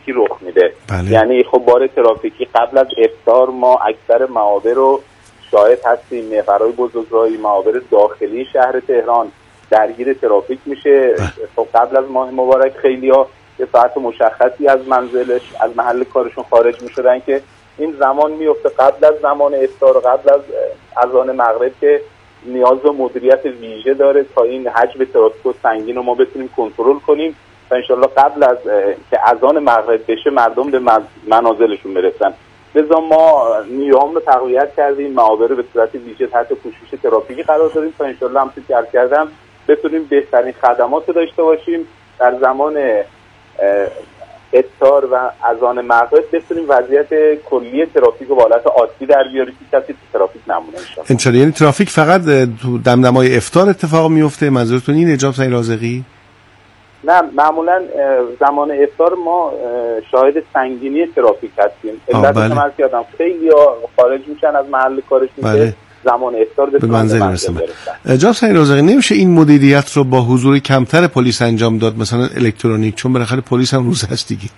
ترافیکی رخ میده. بله. یعنی خب بار ترافیکی قبل از افطار ما اکثر معابر رو شاهد هستیم، محورهای بزرگراهی، معابر داخلی شهر تهران درگیر ترافیک میشه. خب قبل از ماه مبارک خیلی‌ها یه ساعت مشخصی از محل کارشون خارج میشدن که این زمان میفته قبل از زمان افطار و قبل از اذان مغرب که نیاز به مدیریت ویژه داره تا این حجم ترافیک سنگین رو ما بتونیم کنترل کنیم تا انشالله قبل از که اذان مغرب بشه مردم به منازلشون برسن. لذا ما نیام رو تقویت کردیم، معابر رو به صورت ویژه تحت پوشش ترافیکی قرار دادیم تا انشالله همونطور که عرض کردم بتونیم بهترین خدمات رو داشته باشیم در زمان افطار و اذان مغرب، بتونیم وضعیت کلی ترافیک رو به حالت عادی در بیاریم که کسی تو ترافیک نمونه انشالله. یعنی ترافیک فقط تو دمدمای افطار اتفاق میفته؟ منظورتون اینه جناب سعید رازقی؟ نه، معمولا زمان افطار ما شاهد سنگینی ترافیک هستیم. علت من یادم خیلی خارج میشن از محل کارشون که زمان افطار به منزل برسن. جناب سعید رازقی، نمیشه این مدیریت رو با حضور کمتر پلیس انجام داد، مثلا الکترونیک، چون بالاخره پلیس هم روز هست دیگه؟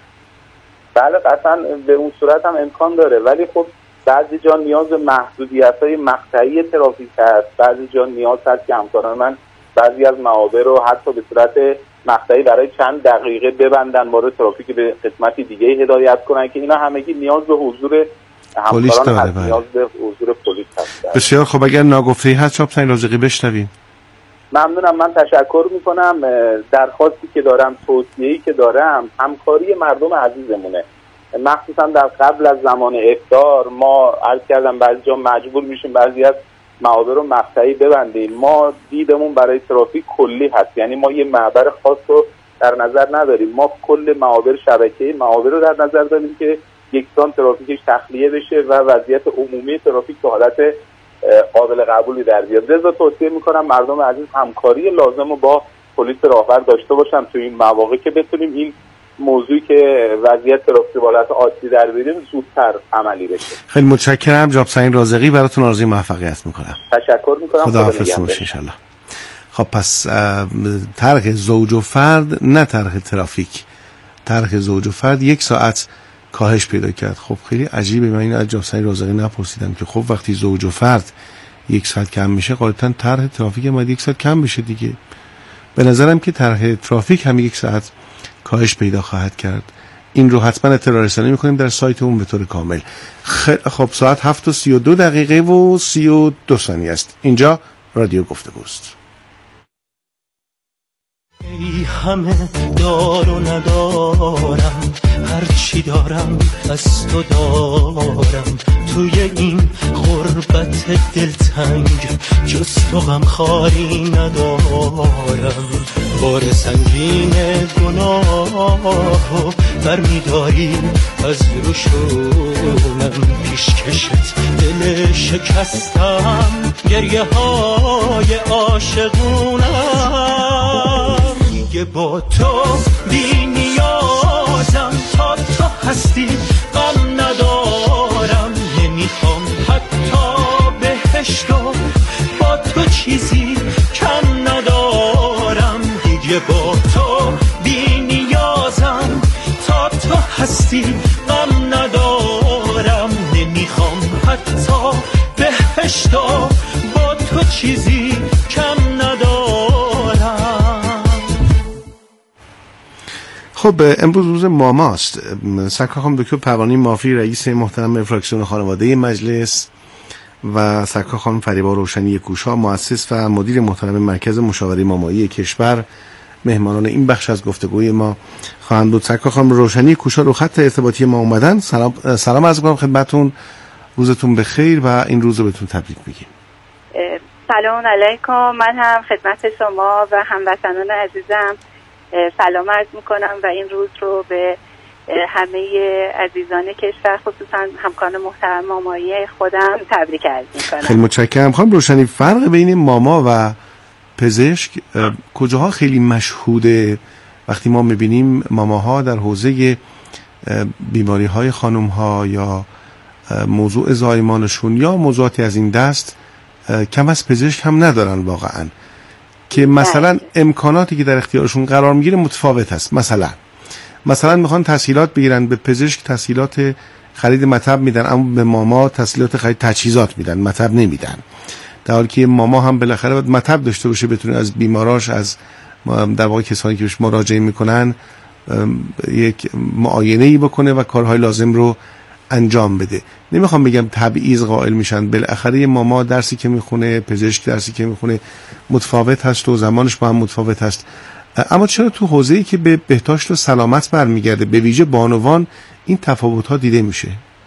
بله قطعا به اون صورت هم امکان داره، ولی خب بعضی جا نیاز به محدودیت‌های مقطعی ترافیک هست، بعضی جا نیاز هست که همکاران من بعضی از معابر رو حتی به صورت مقطعی برای چند دقیقه ببندن، باره ترافیک به قسمتی دیگه هدایت کنن که اینا همگی نیاز به حضور پلیس داره. نیاز به حضور پلیس هست. بسیار خب، اگر ناگفته‌ای هست جناب سعید رازقی بشنویم. ممنونم. من تشکر میکنم. درخواستی که دارم، توصیه‌ای که دارم، همکاری مردم عزیزمونه. مخصوصا در قبل از زمان افطار ما عرض کردم بعضی جا مجبور میشیم بعضی از معابر رو مقطعی ببندیم. ما دیدمون برای ترافیک کلی هست، یعنی ما یه معبر خاص رو در نظر نداریم، ما کل معابر شبکه معابر رو در نظر داریم که یکسان ترافیکش تخلیه بشه و وضعیت عمومی ترافیک به حالت قابل قبولی در بیاد. لذا توصیه میکنم مردم عزیز همکاری لازم رو با پلیس راهبر داشته باشن تو این مواقع که بتونیم این موضوعی که وضعیت ترافیک به حالت عادی در بیاریم زودتر عملی بشه. خیلی متشکرم جناب سعید رازقی، براتون آرزوی موفقیت میکنم. تشکر میکنم. خدا حافظ باشید ان شاءالله. خب پس طرح زوج و فرد، نه طرح ترافیک، طرح زوج و فرد 1 ساعت کاهش پیدا کرد. خب خیلی عجیبه، من این از جناب سعید رازقی نپرسیدم که خب وقتی زوج و فرد 1 ساعت کم میشه غالبا طرح ترافیک هم 1 ساعت کم بشه دیگه. به نظرم که طرح ترافیک هم 1 ساعت کاهش پیدا خواهد کرد. این رو حتما اطلاع رسانی میکنیم در سایتمون به طور کامل. خب ساعت 7:32 و 32 ثانیه است. اینجا رادیو گفتگوست. ای همه دار و ندارم، هرچی دارم از تو دارم، توی این غربت دلتنگ جز تو غمخواری ندارم. بار سنگین گناهو برمیداری از روشونم، پیشکشت دل شکستم، گریه های عاشقونم. دیگه با تو بی نیازم، تا تو هستی غم ندارم، نمیخوام حتی بهشتو با تو چیزی کم ندارم. دیگه با تو بی نیازم، تا تو هستی غم ندارم، نمیخوام حتی بهشتو با تو چیزی کم ندارم. خب امروز روز ماماست. سرکار خانم دکتر پروانه مافی رئیس محترم فراکسیون خانواده مجلس و سرکار خانم فریبا روشنی کوشا مؤسس و مدیر محترم مرکز مشاوره مامایی کشور مهمانان این بخش از گفتگوی ما خواهند بود. سرکار خانم روشنی کوشا رو خط ارتباطی ما اومدن. سلام عرض می‌کنم خدمتتون، روزتون بخیر و این روز رو بهتون تبریک میگیم. سلام علیکم. من هم خدمت شما و هموطنان عزیزم سلام عرض میکنم و این روز رو به همه عزیزان کشور خصوصا همکاران محترم مامایی خودم تبریک عرض میکنم. خیلی متشکرم. خانم روشنی، فرق بین ماما و پزشک کجاها خیلی مشهوده وقتی ما میبینیم ماماها در حوزه بیماری های خانم ها یا موضوع زایمانشون یا موضوعاتی از این دست کم از پزشک هم ندارن واقعا، که مثلا امکاناتی که در اختیارشون قرار میگیره متفاوت است. مثلا مثلا میخوان تسهیلات بگیرن، به پزشک تسهیلات خرید مطب میدن، اما به ماما تسهیلات خرید تجهیزات میدن، مطب نمیدن، در حالی که ماما هم بالاخره باید مطب داشته باشه، بتونه از بیماراش، از در واقع کسانی که بهش مراجعه میکنن یک معاینه‌ای بکنه و کارهای لازم رو انجام بده. نمیخوام بگم تبعیض قائل میشن، بالاخره ماما درسی که میخونه، پزشک درسی که میخونه متفاوت هست و زمانش با هم متفاوت هست، اما چرا تو حوزه‌ای که به بهداشت و سلامت برمیگرده، به ویژه بانوان، این تفاوت‌ها دیده میشه؟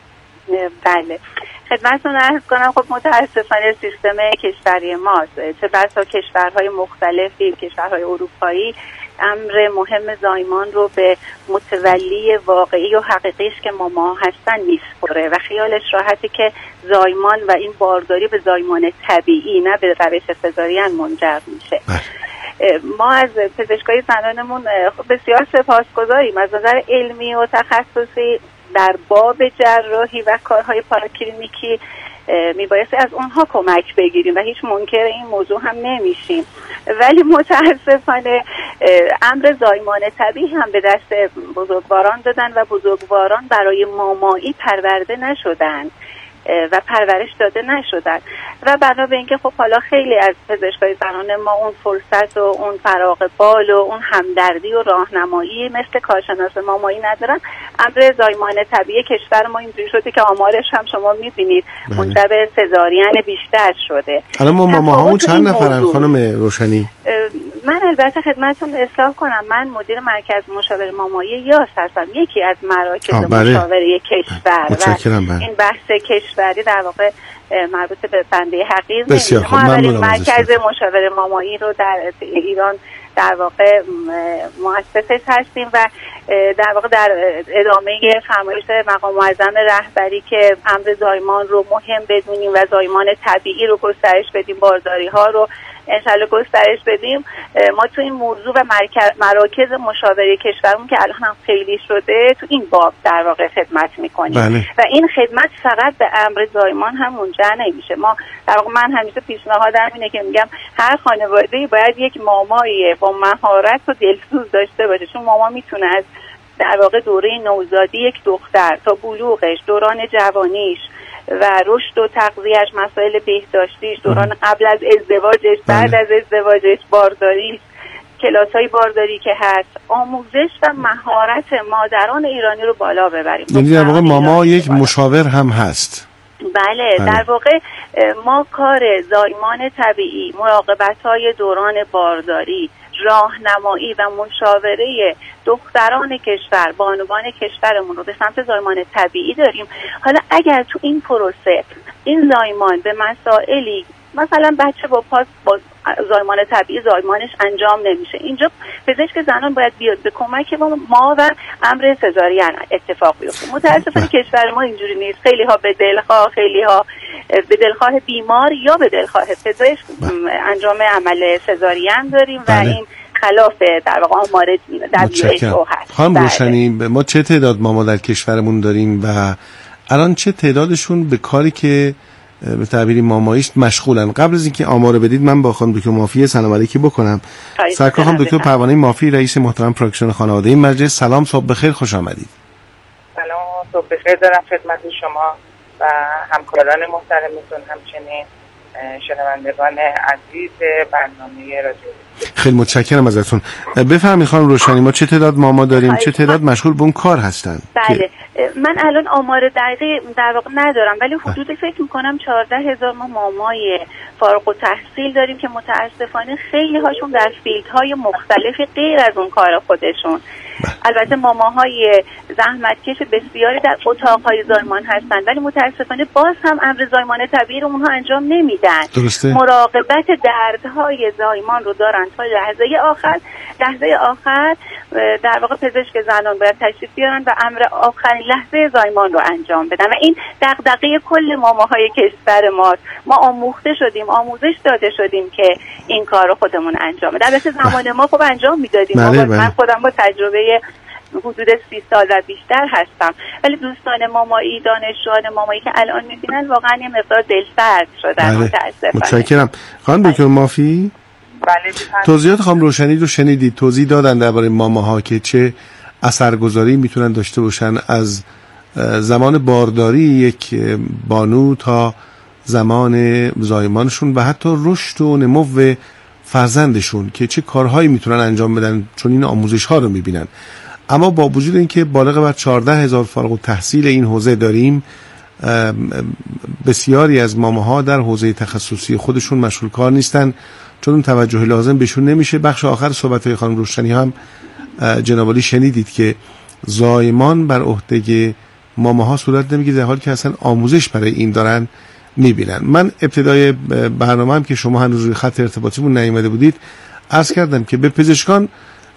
بله، خدمتتون عرض کنم خب متاسفانه سیستم کشوری ماست، چه بسا کشورهای مختلفی، کشورهای اروپایی، امر مهم زایمان رو به متولی واقعی و حقیقیش که ماما هستن میسپره و خیالش راحته که زایمان و این بارداری به زایمان طبیعی نه به روش سزارین منجر میشه. ما از پزشکای زنانمون بسیار سپاسگزاریم از نظر علمی و تخصصی در باب جراحی و کارهای پاراکلینیکی، میبایستی از اونها کمک بگیریم و هیچ منکر این موضوع هم نمیشیم، ولی متاسفانه امر زایمان طبیعی هم به دست بزرگواران دادن و بزرگواران برای مامایی پرورده نشدن و پرورش داده نشدن و بنا به اینکه خب حالا خیلی از پزشکای زنان ما اون فرصت و اون فراغ بال و اون همدردی و راهنمایی مثل کارشناس مامایی ندارن، امر زایمان طبیعی کشور ما اینجوری شده که آمارش هم شما می‌بینید منجر به سزارین بیشتر شده. الان ما ماماهامون چند نفرن خانم روشنی؟ من البته خدمتتون اصلاح کنم، من مدیر مرکز مشاوره مامایی یاس هستم، یکی از مراکز مشاوره کشور و این بحث کشوری در واقع مربوط به بنده حقیر نیست. ما اولین مرکز مشاوره مامایی رو در ایران در واقع مؤسسش هستیم و در واقع در ادامه فرمایش مقام معظم رهبری که امر زایمان رو مهم بدونیم و زایمان طبیعی رو گسترش بدیم، بارداری ها رو انشالله گسترش بدیم، ما تو این موضوع و مراکز مشاوره کشورمون که الان هم خیلی شده تو این باب در واقع خدمت میکنیم و این خدمت فقط به امر زایمان هم منجر نمیشه. ما در واقع من همیشه پیشنهادم اینه که میگم هر خانواده‌ای باید یک مامایی با مهارت و دلسوز داشته باشه، چون ماما میتونه از در واقع دوره نوزادی یک دختر تا بلوغش، دوران جوانیش و رشد و تغذیه‌اش، مسائل بهداشتیش، دوران قبل از ازدواجش، بعد از ازدواجش، بارداریش، کلاس‌های بارداری که هست، آموزش و مهارت مادران ایرانی رو بالا ببریم. یعنی در واقع ماما یک مشاور هم هست. بله، در واقع ما کار زایمان طبیعی، مراقبت‌های دوران بارداری، راهنمایی و مشاوره دختران کشور، بانوان کشورمون رو به سمت زایمان طبیعی داریم. حالا اگر تو این پروسه این زایمان به مسائلی مثلا بچه با پاس با زایمان طبیعی زایمانش انجام نمیشه، اینجا پزشک زنان باید بیاد به کمک ما و امر سزارین اتفاق بیفته. متاسفانه کشور ما اینجوری نیست، خیلی ها به دلخواه، خیلی ها به دلخواه بیمار یا به دلخواه پزشک انجام عمل سزارین داریم و این خلاف در واقع آمار WHO هست. خانم روشنی، ما چه تعداد ماما در کشورمون داریم و الان چه تعدادشون به کاری که به تعبیری ماماییست مشغولن؟ قبل از اینکه آمار بدید من با خانم دکتر مافی سلام علیکی بکنم. سرکار خانم دکتر پروانه مافی، رئیس محترم پراکتیشن خانواده این مجلس، سلام، صبح بخیر، خوش آمدید. سلام، صبح بخیر دارم خدمت شما و همکاران محترمتون، همچنین شنوندگان عزیز برنامه رادیو. خیلی متشکرم ازتون. بفرمایید خانم روشنی، ما چه تعداد ماما داریم، چه تعداد مشغول به اون کار هستن؟ بله، من الان آمار دقیقی در واقع ندارم، ولی حدود فکر میکنم 14,000 ما مامای فارغ التحصیل داریم که متاسفانه خیلی هاشون در فیلدهای مختلفی غیر از اون کار خودشون. البته ماماهای زحمتکش بسیاری در اتاقهای زایمان هستن، ولی متاسفانه باز هم امر زایمان طبیعی رو اونها انجام نمیدن. درسته؟ مراقبت دردهای زایمان رو دارن تا لحظه آخر در واقع پزشک زنان باید تشریف بیارن و امر آخرین لحظه زایمان رو انجام بدن و این دغدغه کل ماماهای کشور ماست. ما آموخته شدیم، آموزش داده شدیم که این کار رو خودمون انجام بدیم. البته زمان ما خوب انجام میدادیم. من خودم با تجربه حدود 30 سال و بیشتر هستم، ولی دوستان مامایی، دانشجویان مامایی که الان میبینن واقعا یه مقدار دلسرد شدن. متاسفانه. متشکرم. خانم دکتر مافی، بله، توضیحات خانم روشنی رو شنیدید، توضیح دادن درباره ماماها که چه اثرگذاری میتونن داشته باشن از زمان بارداری یک بانو تا زمان زایمانشون و حتی رشد و نمو فرزندشون که چه کارهایی میتونن انجام بدن، چون این آموزش ها رو میبینن. اما با وجود اینکه بالغ بر 14,000 فارغ التحصیل این حوزه داریم، بسیاری از ماماها در حوزه تخصصی خودشون مشغول کار نیستن، چون اون توجه لازم بهشون نمیشه. بخش آخر صحبت‌های خانم روشنی هم جناب عالی شنیدید که زایمان بر عهده ماماها صورت نمیگیره، در حالی که اصلا آموزش برای این دارن میبینن. من ابتدای برنامه‌ام که شما هنوز روی خط ارتباطیمون نیامده بودید عرض کردم که به پزشکان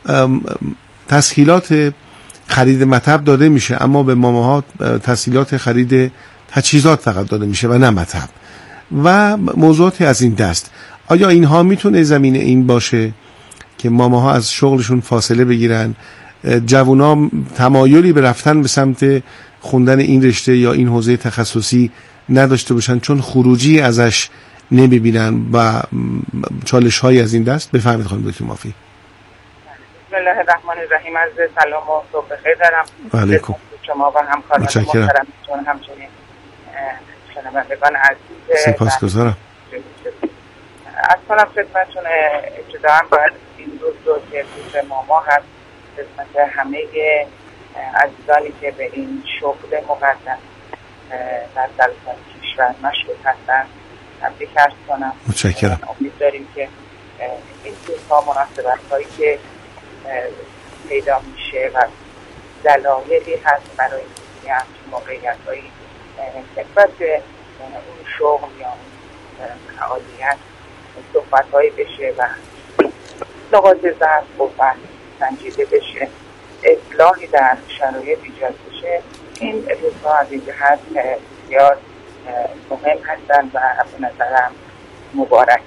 تسهیلات خرید مطب داده میشه، اما به ماماها تسهیلات خرید تجهیزات فقط داده میشه و نه مطب و موضوعاتی از این دست. آیا اینها میتونه زمینه این باشه که ماماها از شغلشون فاصله بگیرن، جوونا تمایلی به رفتن به سمت خوندن این رشته یا این حوزه تخصصی نداشته باشن چون خروجی ازش نمیبینن و چالش های از این دست؟ بفهمید خانم دکتر مافی. بسم الله الرحمن الرحیم. از سلام و صبح بخیر دارم علیکم شما و همکاران محترمتون، همچنین شنوندگان عزیز. سپاسگزارم. از کنم خدمتتون ابتداً باید این روز رو که روز ماما هست خدمت همه عزیزانی که به این شغل مقدم در سراسر کشور مشغول هستن تبریک عرض کنم. متشکرم. امید داریم که این روزها مناسبت هایی که پیدا میشه و دلایلی هست برای همچین موقعیت هایی نسبت به اون شغل یا فعالیت صحبت هایی بشه و نقاط ضعف و سنجیده بشه، اصلاحی در شرایط ایجاد بشه. این روزها از این جهت بسیار مهم هستن و به نظرم مبارک.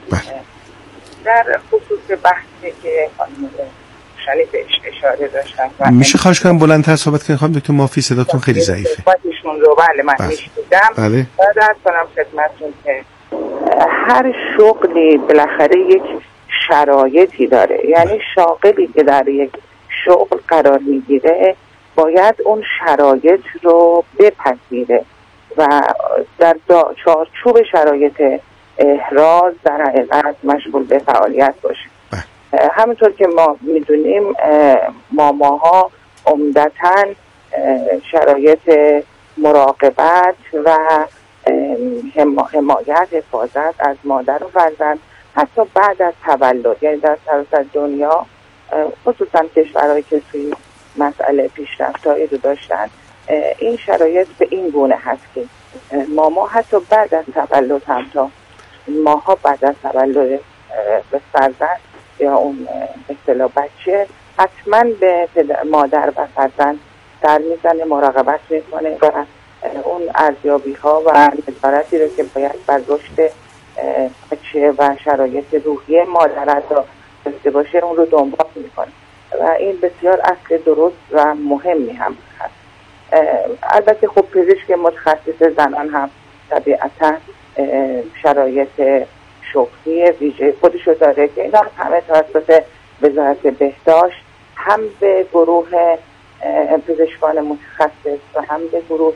در خصوص بحثی که خانم روشنی بهش اشاره داشتن، میشه خواهش کنم بلندتر صحبت کنید خانم دکتر مافی؟ صداتون خیلی ضعیفه. صحبتشون رو بله من میشنیدم. بعد از کنم خدمتتون که هر شغلی بالاخره یک شرایطی داره، یعنی شاغلی که در یک شغل قرار میگیره باید اون شرایط رو بپذیره و در چارچوب شرایط احراز در حقیقت مشغول به فعالیت باشه. همونطور که ما میدونیم ماماها عمدتاً شرایط مراقبت و حمایت حفاظت از مادر و فرزند حتی بعد از تولد، یعنی در سراسر دنیا خصوصا کشورهایی که توی مسئله پیشرفت‌هایی رو داشتن این شرایط به این گونه هست که ماما حتی بعد از تولد هم تا ماها بعد از تولد به فرزند یا اون اصطلاح بچه حتما به مادر و فرزند در میزنه، مراقبت میکنه و اون ارزیابی ها و نظارتی رو که باید بر رشد بچه و شرایط روحی مادر داشته باشه اون رو دنبال میکنه و این بسیار اصل درست و مهمی هم هست. البته خب پزشک متخصص زنان هم طبیعتا شرایط شغلی ویژه خودشو داره که اینا همه توسط وزارت بهداشت هم به گروه پزشکان متخصص و هم به گروه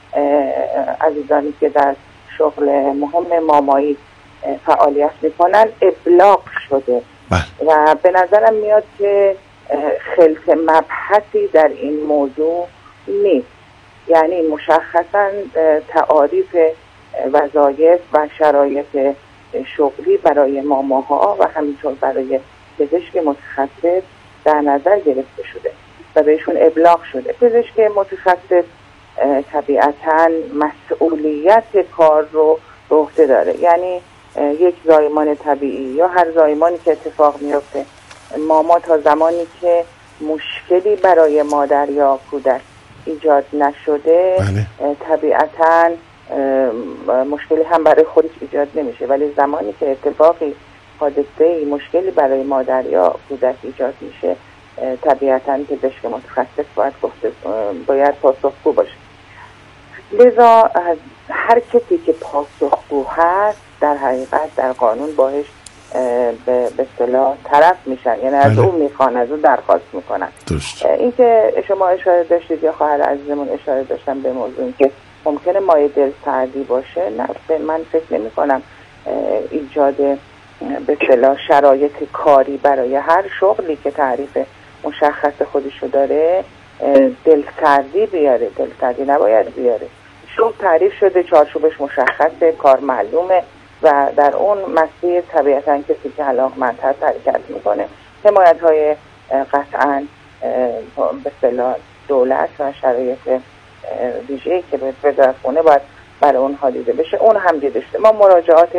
عزیزانی که در شغل مهم مامایی فعالیت میکنن ابلاغ شده و به نظرم میاد که خلط مبحثی در این موضوع نیست، یعنی مشخصا تعاریف وظایف و شرایط شغلی برای ماماها و همینطور برای پزشک متخصص در نظر گرفته شده و بهشون ابلاغ شده. پزشک متخصص طبیعتاً مسئولیت کار رو به عهده داره، یعنی یک زایمان طبیعی یا هر زایمانی که اتفاق میفته ماما تا زمانی که مشکلی برای مادر یا کودک ایجاد نشده طبیعتاً مشکلی هم برای خودش ایجاد نمیشه، ولی زمانی که اتفاقی حادثه‌ای مشکلی برای مادر یا کودک ایجاد میشه طبیعتاً پزشک متخصص باید پاسخگو باشه. لذا هر کسی که پاسخگو هست در حقیقت در قانون باهش به اصطلاح طرف میشن، یعنی از اون میخوان، از اون درخواست میکنن. این که شما اشاره داشتید یا خواهر عزیزمون اشاره داشتن به موضوع که ممکنه مایه دلسردی باشه، نه من فکر نمی کنم ایجاد به اصطلاح شرایط کاری برای هر شغلی که تعریف مشخص خودشو داره دلسردی بیاره. دلسردی نباید بیاره. شغل تعریف شده، چارچوبش مشخصه، کار معلومه و در اون مسیر طبیعتاً کسی که علاقمندتر حرکت میکنه. حمایت‌های قطعاً به اصطلاح دولت و شرایط ویژه‌ای که به وزارت خونه باید برای اونها دیده بشه، اون هم دیده شده. ما مراجعات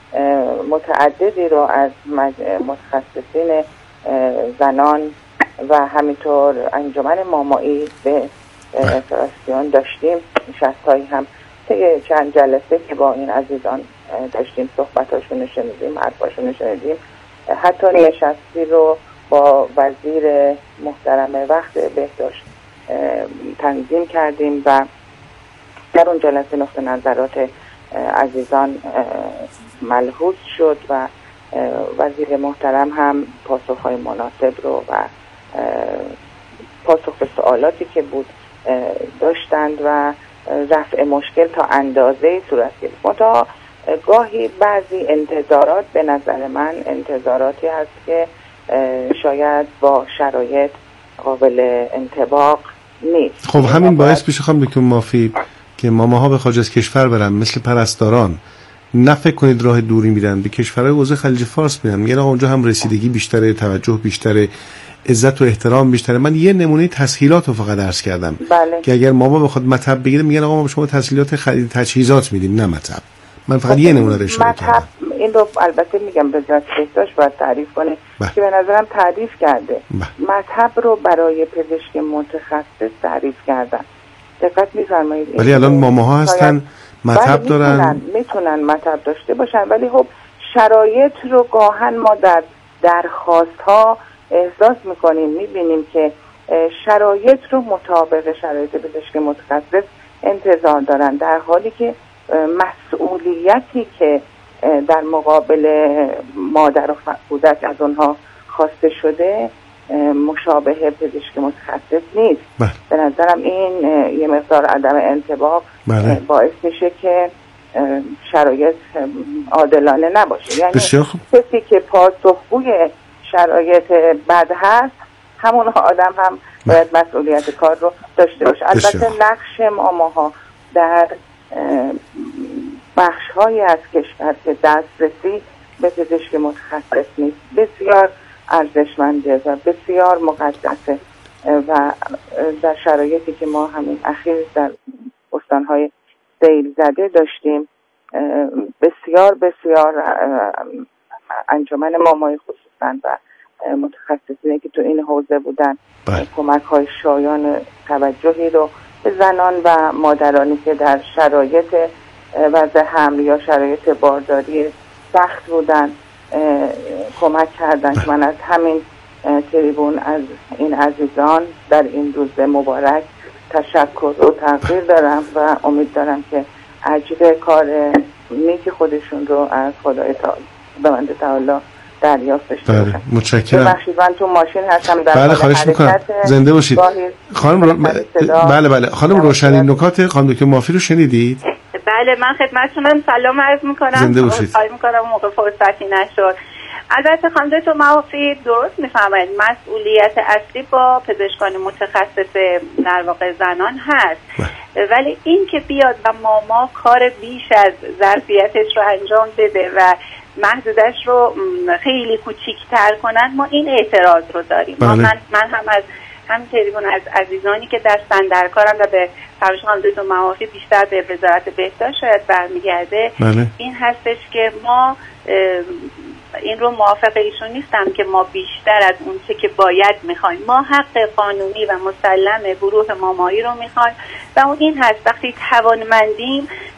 متعددی رو از متخصصین زنان و همینطور انجمن مامایی به فدراسیون داشتیم. نشستایی هم چند جلسه که با این عزیزان داشتیم، صحبتاشون رو شنیدیم، حرفاشون رو شنیدیم. حتی نشستی رو با وزیر محترم وقت بهداشت تنظیم کردیم و در اون جلسه نقطه نظرات عزیزان ملحوظ شد و وزیر محترم هم پاسخهای مناسب رو و پاسخ به سوالاتی که بود داشتند و رفع مشکل تا اندازه صورت گرفت. منتها گاهی بعضی انتظارات به نظر من انتظاراتی هست که شاید با شرایط قابل انطباق نیست. خب همین باعث میشه خانم دکتر مافی که ماماها به خارج از کشور برن، مثل پرستاران، نه فکر کنید راه دوری میرن، به کشورهای حوزه خلیج فارس میرن، میگن آقا اونجا هم رسیدگی بیشتره، توجه بیشتره، عزت و احترام بیشتره. من یه نمونه تسهیلات رو فقط عرض کردم. بله. که اگر ماما بخواد مطب بگیره میگن آقا ما شما تسهیلات خرید تجهیزات میدیم، نه مطب. من فقط یه نمونه رو اشاره کردم. این رو البته میگم وزارت بهداشت باید تعریف کنه که به نظرم تعریف کرده. مطب رو برای پزشک متخصص تعریف کردن. دقت می‌فرمایید. ولی الان ماماها هستن مطب دارن، میتونن مطب داشته باشن، ولی خب شرایط رو گاهن ما در درخواست ها احساس میکنیم، میبینیم که شرایط رو مطابق شرایط پزشک متخصص انتظار دارن، در حالی که مسئولیتی که در مقابل مادر و کودک از اونها خواسته شده مشابه پزشک متخصص نیست. به نظرم این یه مقدار عدم انطباق باعث میشه که شرایط عادلانه نباشه. یعنی کسی که پاسخگوی شرایط بد هست، همون آدم هم باید مسئولیت کار رو داشته باشه. البته نقش ماماها در بخش‌هایی از کشور که دسترسی به پزشک متخصص نیست بسیار ارزشمنده و بسیار مقدسه و در شرایطی که ما همین اخیر در استان‌های سیل زده داشتیم، بسیار انجمن مامای خصوصا و متخصصینی که تو این حوزه بودن کمک‌های شایان توجهی رو به زنان و مادرانی که در شرایط وضع حمل یا شرایط بارداری سخت بودن کمک کردن. من از همین تریبون از این عزیزان در این روز مبارک تشکر و تقدیر دارم و امید دارم که اجر کار نیک خودشون رو از خدای تعالی دریافت داشته باشن. متشکرم. ببخشید من تو ماشین هستم در بله خواهش میکنم. زنده باشید. خانم بله خانم روشنی نکات خانم دکتر مافی رو شنیدید؟ بله من خدمتتونم سلام عرض میکنم. زنده باشید. خواهش میکنم موقع فرصتی نشد. البته خانم دکتر مافی درست میفرمایید، مسئولیت اصلی با پزشکان متخصص در واقع زنان هست، ولی این که بیاد و ماما کار بیش از ظرفیتش رو انجام بده و محدودش رو خیلی کوچیک‌تر کنن، ما این اعتراض رو داریم. من هم از همین تریبون از عزیزانی که دستن در کارم و به فرمایش خانم دکتر مافی بیشتر به وزارت بهداشت شاید برمیگرده، این هستش که ما این رو موافق ایشون نیستم که ما بیشتر از اون چه که باید میخوایم. ما حق قانونی و مسلم گروه مامایی رو میخوایم و اون این هست وقتی توانمندیم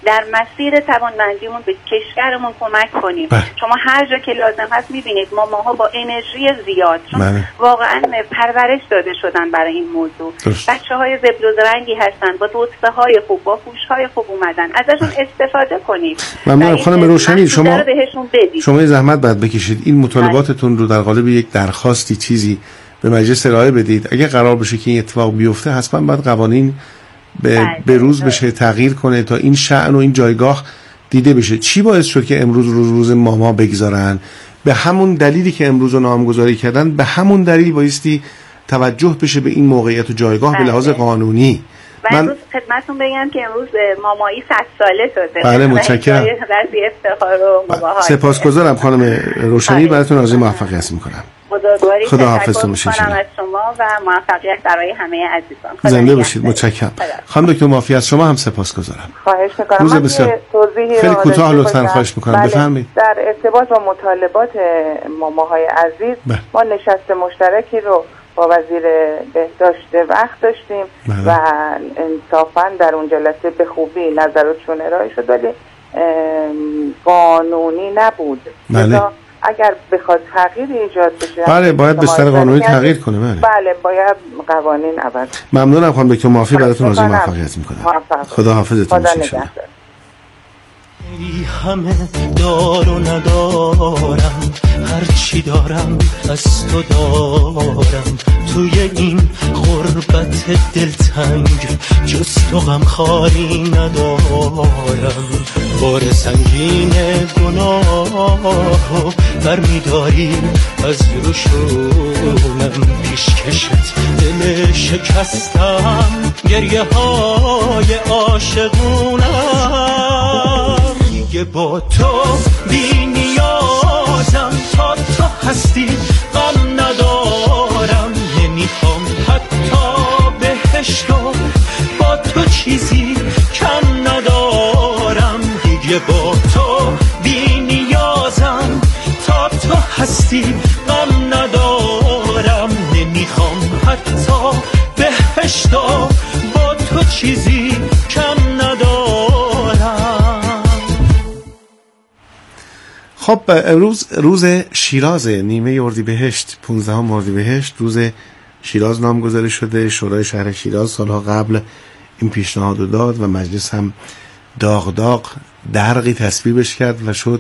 در مسیر توانمندیمون به کشورمون کمک کنیم. شما هر جا که لازم هست میبینید ماها با انرژی زیاد چون واقعا پرورش داده شدن برای این موضوع. بچه‌های زبل و زرنگی هستن، با دوسته های خوب، با هوش های خوب اومدن، ازشون استفاده کنید. ممنونم خانم روشنی. شما زحمت بعد بکشید این مطالباتتون رو در قالب یک درخواستی چیزی به مجلس ارائه بدید. اگه قرار بشه که این اتفاق بیفته حتما باید قوانین به روز بشه تغییر کنه تا این شأن و این جایگاه دیده بشه. چی باعث شد که امروز روز ماما بگذارن؟ به همون دلیلی که امروز رو نامگذاری کردن، به همون دلیل بایستی توجه بشه به این موقعیت و جایگاه به لحاظ قانونی. من امروز خدمتتون بگم که امروز مامایی 100 ساله شده. بله متشکرم. سپاسگزارم خانم روشنی، براتون آرزوی موفقیت میکنم. خدا حافظتون باشید از شما و موفقیت برای همه عزیزان. زنده باشید. متشکرم. خانم دکتر معافی از شما هم سپاسگزارم. خواهش میکنم. من توضیحی خیلی کوتاه لطفاً خواهش میکنم. بفرمایید. در ارتباط با مطالبات ماماهای عزیز ما نشست مشترکی رو با وزیر بهداشت وقت داشتیم و انصافاً در اون جلسه به خوبی نظراتشون ارائه شد ولی قانونی نبود. اگر بخواد تغییر ایجاد بشه بله باید به سر قانونی تغییر کنه. بله باید قوانین عوض. ممنونم خانم دکتر معافی، براتون آرزوی موفقیت میکنم. خدا حافظتون باشه. همه دار و ندارم، هر چی دارم از تو دارم، توی این غربت دلتنگ جز تو غمخواری ندارم. بار سنگین گناهو برمیداری از روشونم، پیشکشت دل شکستم، گریه های عاشقونم. دیگه با تو بی نیازم، تا تو هستی غم ندارم، نمیخوام حتی بهشتو با تو چیزی کم ندارم. دیگه با تو بی نیازم، تا تو هستی غم ندارم، نمیخوام حتی بهشتو با تو چیزی کم ندارم. خب امروز روز شیراز، نیمه اردیبهشت، 15 اردیبهشت روز شیراز نامگذاری شده. شورای شهر شیراز سالها قبل این پیشنهاد رو داد و مجلس هم داغ درقی تصویبش کرد و شد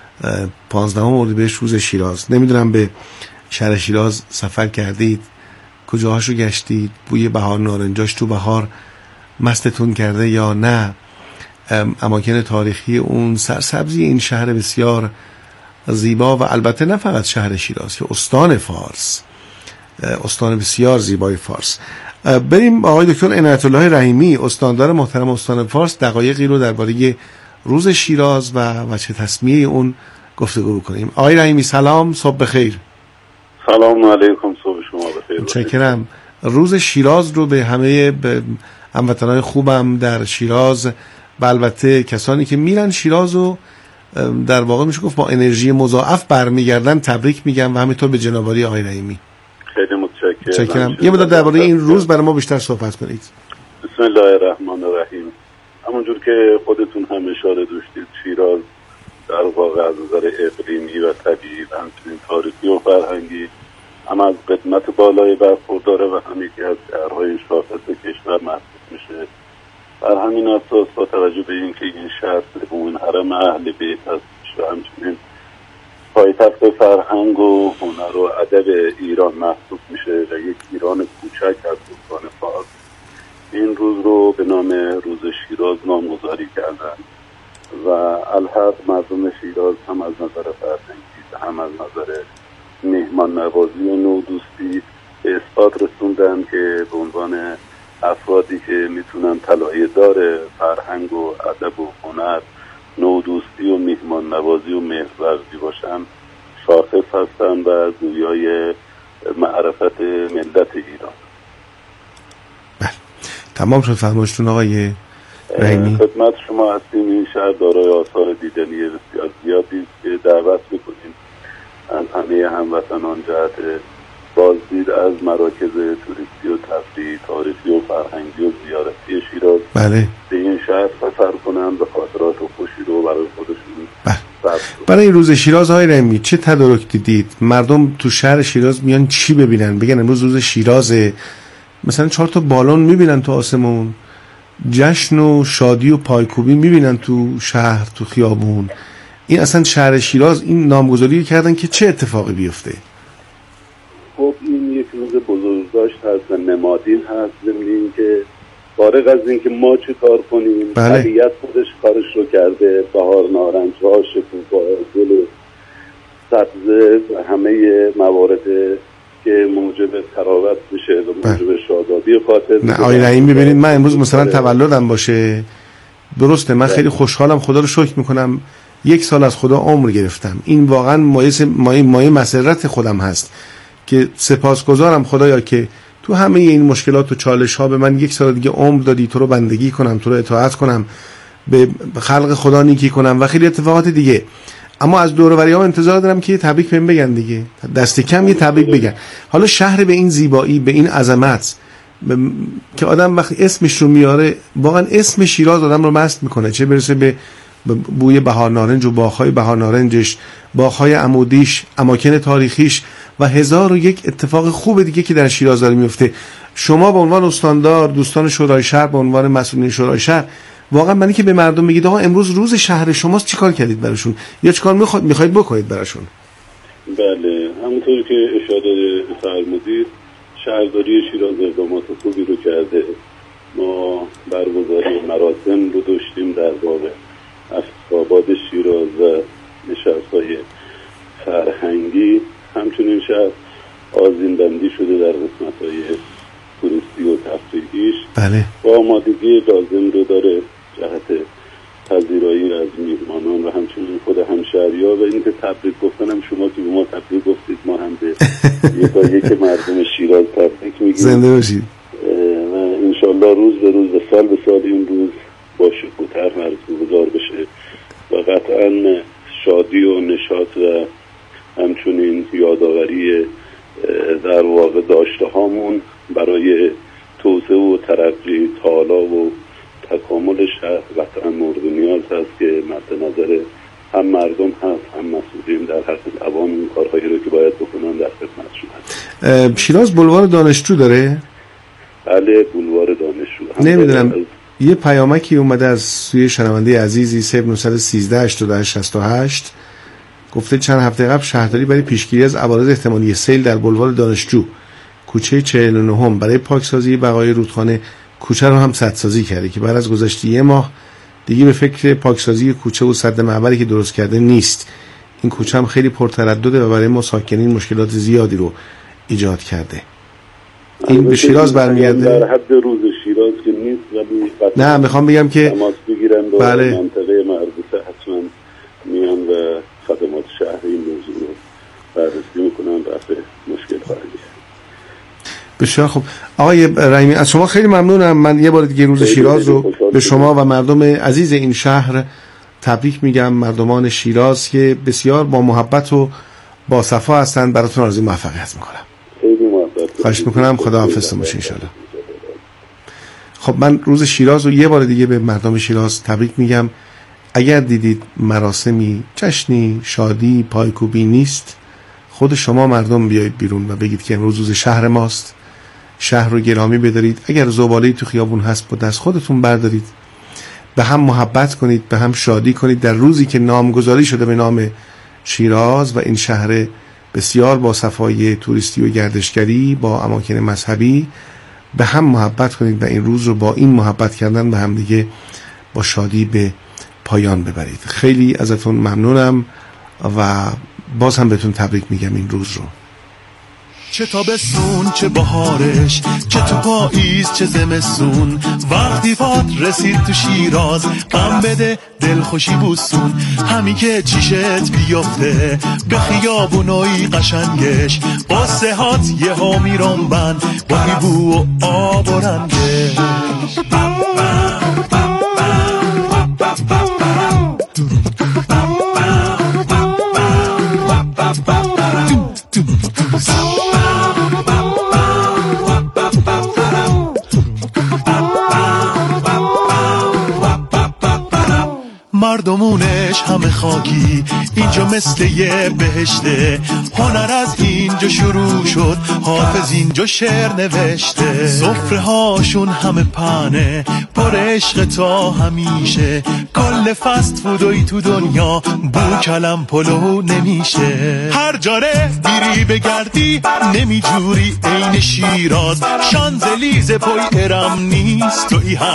15 اردیبهشت روز شیراز. نمیدونم به شهر شیراز سفر کردید، کجاهاشو گشتید، بوی بهار نارنجاش تو بهار مستتون کرده یا نه؟ اماکن تاریخی اون، سرسبزی این شهر بسیار زیبا و البته نه فقط شهر شیراز که استان فارس، استان بسیار زیبای فارس. بریم آقای دکتر عنایت الله رحیمی، استاندار محترم استان فارس، دقایقی رو درباره روز شیراز و چه تصمیه اون گفتگو بکنیم. آقای رحیمی سلام، صبح بخیر. سلام علیکم، صبح شما بخیر. متشکرم. روز شیراز رو به همه هموطنان خوبم در شیراز و البته کسانی که میرن شیراز و در واقع میشه گفت با انرژی مضاعف برمیگردن تبریک میگم و همینطور به جناب عالی آقای رحیمی. خیلی متشکرم. یه مدت درباره این روز برای ما بیشتر صحبت کنید. بسم الله الرحمن الرحیم. همونجور که خودتون هم اشاره داشتید، شیراز در واقع از نظر اقلیمی و طبیعی و همچنین تاریخی و فرهنگی هم از قدمت بالای برخورداره و هم یکی از شهرهای شاخص کشور محسوب میشه. بر همین اساس با توجه به اینکه این شهر سومین حرم اهل بیت هست و همچنین پایتخت فرهنگ و هنر و ادب ایران محسوب میشه و یک ایران کوچک از استان فارس، این روز رو به نام روز شیراز نامگذاری کردن و الحق مردم شیراز هم از نظر فرهنگی هم از نظر مهمان نوازی و نودوستی به اثبات رسوندن که به عنوان افرادی که میتونن طلایه‌دار فرهنگ و ادب و هنر، نودوستی و مهمان نوازی و مهرورزی باشن، شاخص هستن و گویای معرفت ملت ایران. بله تمام شد فرمایشتون آقای رحیمی. خدمت شما هستیم. این شهر دارای آثار دیدنی بسیار زیادی است که دعوت میکنیم از همه هموطنان جهت بازدید از مراکز توریستی و تفریحی، تاریخی و فرهنگی و زیارتی شیراز بله. به این شهر سفر کنن و خاطرات خوشی رو برای خودشون. برای این روز شیراز های رحیمی چه تدارک دیدید؟ مردم تو شهر شیراز میان چی ببینن؟ بگن امروز روز شیرازه، مثلا 4 تا بالون میبینن تو آسمون، جشن و شادی و پایکوبی میبینن تو شهر، تو خیابون. این اصلا شهر شیراز این نامگذاری کردن که چه اتفاقی بیفته؟ خب این یک روز بزرگداشت هست و نمادین هست، ضمن این که فارغ از این که ما چه کار کنیم، طبیعت خودش کارش رو کرده. بهار، نارنج ها، شکوفا، گل سبزه و همه موارد که موجب تراوت میشه و موجب شادابی خاطر. نه آقای رحیم ببینید، من امروز مثلا تولدم باشه، درسته من خیلی خوشحالم، خدا رو شکر میکنم 1 سال از خدا عمر گرفتم، این واقعا مایه مسرت خودم هست که سپاسگزارم خدایا که تو همه این مشکلات و چالش ها به من 1 سال دیگه عمر دادی، تو رو بندگی کنم، تو رو اطاعت کنم، به خلق خدا نیکی کنم و خیلی اتفاقات دیگه. اما از دور و بریام انتظار دارم که یه تبریک بهم بگن دیگه، دست کم یه تبریک بگن. حالا شهر به این زیبایی، به این عظمت که آدم وقتی اسمش رو میاره، واقعا اسم شیراز آدم رو مست میکنه، چه برسه به بوی بهار نارنج و باغ‌های بهار نارنجش، باغ‌های عمودیش، اماکن تاریخیش و 1001 اتفاق خوب دیگه که در شیراز داره میفته. شما به عنوان استاندار، دوستان شورای شهر به عنوان مسئولین شورای شهر، واقعا منی که به مردم میگید آقا امروز روز شهر شماست، چیکار کردید براشون یا چیکار میخواید بکنید براشون؟ بله، همونطوری که اشاره فرمودید شهرداری شیراز اقدامات خوبی رو کرده. ما برگزاری مراسم رو داشتیم در باب آباد شیراز و نشست‌های فرهنگی. همچنین شهر آذین بندی شده در قسمت‌های توریستی و تفریحیش. بله. با آمادگی لازم رو داره جهت پذیرایی از میهمانان و همچنین خود همشهری‌ها. و اینکه تبریک گفتنم، شما که به ما تبریک گفتید، ما هم به یک مردم شیراز تبریک میگیم. زنده باشید. و انشالله روز به روز و سال به سال این روز با شکوه‌تر برگزار بشه و قطعا شادی و نشاط و همچنین یادآوری در واقع داشته هامون برای توسعه و ترقی، تالا و تکامل شهر قطعا مورد نیاز هست که مد نظر هم مردم هست، هم مسئولین در حق عوام این کارهایی رو که باید بکنن در خدمتشون هست. شیراز بلوار دانشجو داره؟ بله، بلوار دانشجو. نمیدونم یه پیامکی اومده از سوی شنونده عزیزی 0913 8868 گفته چند هفته قبل شهرداری برای پیشگیری از عوارض احتمالی سیل در بلوار دانشجو کوچه 49 برای پاکسازی بقای رودخانه کوچه رو هم سدسازی کرده که بعد از گذشت 1 ماه دیگه به فکر پاکسازی کوچه و سد معبری که درست کرده نیست. این کوچه هم خیلی پرتردده و برای ما ساکنین مشکلات زیادی رو ایجاد کرده. این به شیراز برمیگرده؟ در حد روز شیراز که نیست، ولی نه میخوام بگم که تماس بگیرن با بله. منطقه مربوطه حتما میان و خدمات شهری این موضوع رو بررسی میکنن، رفع مشکل خواهد میشه. بسیار خوب. آقای رحیمی از شما خیلی ممنونم. من یه بار دیگه روز شیراز رو به شما و مردم عزیز این شهر تبریک میگم. مردمان شیراز که بسیار با محبت و با صفا هستند، براتون آرزوی موفقیت میکنم. خیلی محبت. خواهش میکنم. خدا حافظ باشه ان شاءالله. خب من روز شیراز رو یه بار دیگه به مردم شیراز تبریک میگم. اگر دیدید مراسمی، جشنی، شادی، پایکوبی نیست، خود شما مردم بیایید بیرون و بگید که امروز روز شهر ماست. شهر رو گرامی بدارید. اگر زباله‌ای تو خیابون هست با دست خودتون بردارید. به هم محبت کنید، به هم شادی کنید در روزی که نامگذاری شده به نام شیراز و این شهر بسیار با صفای توریستی و گردشگری، با اماکن مذهبی. به هم محبت کنید و این روز رو با این محبت کردن به هم دیگه با شادی به پایان ببرید. خیلی ازتون ممنونم و باز هم بهتون تبریک میگم این روز رو. چه تابستون چه بهارش، چه تو پاییز چه زمستون، وقتی پات رسید تو شیراز غم بده دلخوشی بوسون. همی که چیشت بیفته به خیابونای قشنگش، با سهات یه ها میرم بند با هیبو و آب و رنگش. دلش همه خاکی، اینجا مثل یه بهشته. هنر از اینجا شروع شد، حافظ اینجا شعر نوشته. سفره هاشون همه پنه، پر عشق تا همیشه. کل فست فودوی تو دنیا بو کلم پلو نمیشه. هر جاره بیری بگردی نمیجوری عین شیراز. شانزلیزه پای ارم نیست توی